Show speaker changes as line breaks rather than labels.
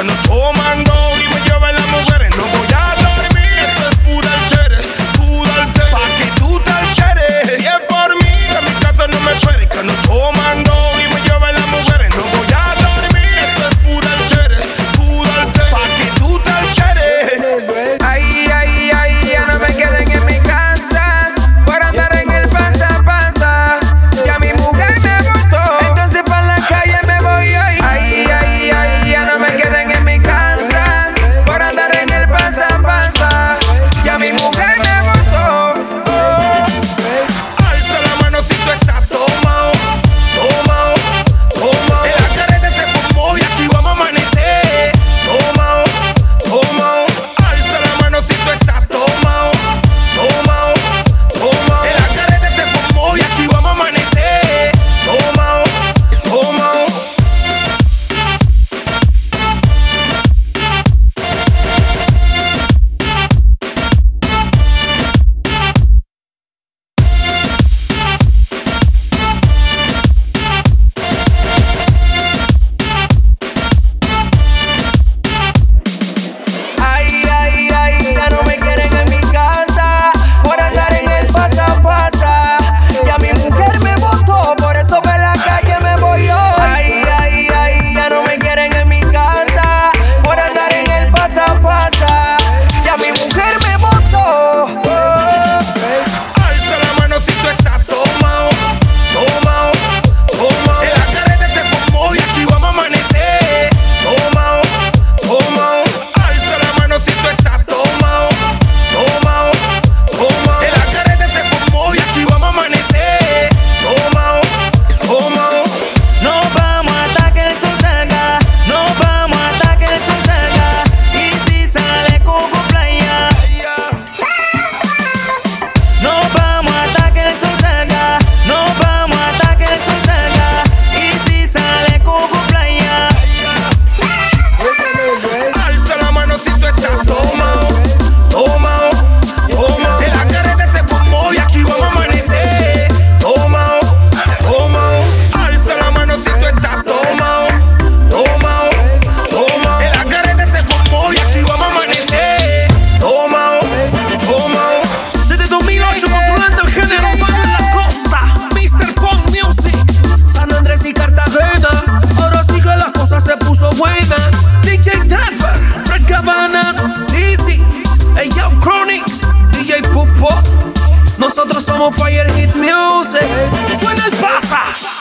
no tomando y me llevan las mujeres. No voy a dormir, esto es pura altere. Pa' que tú te alteres. Si es por mí, que en mi casa no me esperes. Que no tomando y me llevan las mujeres. No voy a dormir, esto es pura altere. Pa' que tú te alteres.
Ay, ay, ay, ya no me queden en mi casa por andar en el pasa, pasa. Ya mi mujer me botó, entonces pa' la calle me voy hoy. Ay, ay, ay, ya no me queden en mi casa por andar en el pasa, pasa. Ya mi mujer me botó.
Alza la mano si tú estás tomado, tomado, tomado. El acarete se formó y aquí vamos a amanecer. Tomado, tomado. Alza la mano si tú estás tomado, tomado, tomado. El acarete se formó y aquí vamos a amanecer. Tomado, tomado.
Ay, ay, ay, ya no me quieren en mi casa por andar en el pasa, pasa. Ya mi mujer me botó, por eso por la calle me voy yo. Ay, ay, ay, ya no me quieren en mi casa por andar en el pasa, pasa. Ya mi mujer me botó.
Alza la mano si tú estás tomado, tomado, tomado. El acarete se formó y aquí vamos a amanecer. Tomado, tomado. Alza la mano si tú estás tomado, tomado, tomado. El acarete se formó y aquí vamos a amanecer. Tomado, tomado.
Nos vamos hasta que el sol salga, nos vamos hasta que el sol salga. Y si sale Coco Playa, nos vamos hasta que el sol salga, nos vamos hasta que el sol salga. Y si sale Coco Playa,
Alza la mano si tú estás tomado, tomado, tomado. El acarete se formó y aquí vamos a amanecer. Tomado, tomado. Alza la mano si tú estás tomado, tomado, tomado. El acarete se formó y aquí vamos a amanecer. Tomado, tomado.
desde 2008 controlando el género urbano en la costa. Mr. Punk Music, San Andrés y Cartagena. Ahora sí que la cosa se puso buena. DJ Denver, Red Cabana, Dizzy, hey yo Chronix, DJ Pupo. Nosotros somos Fire Hit Music. Suena el pasa.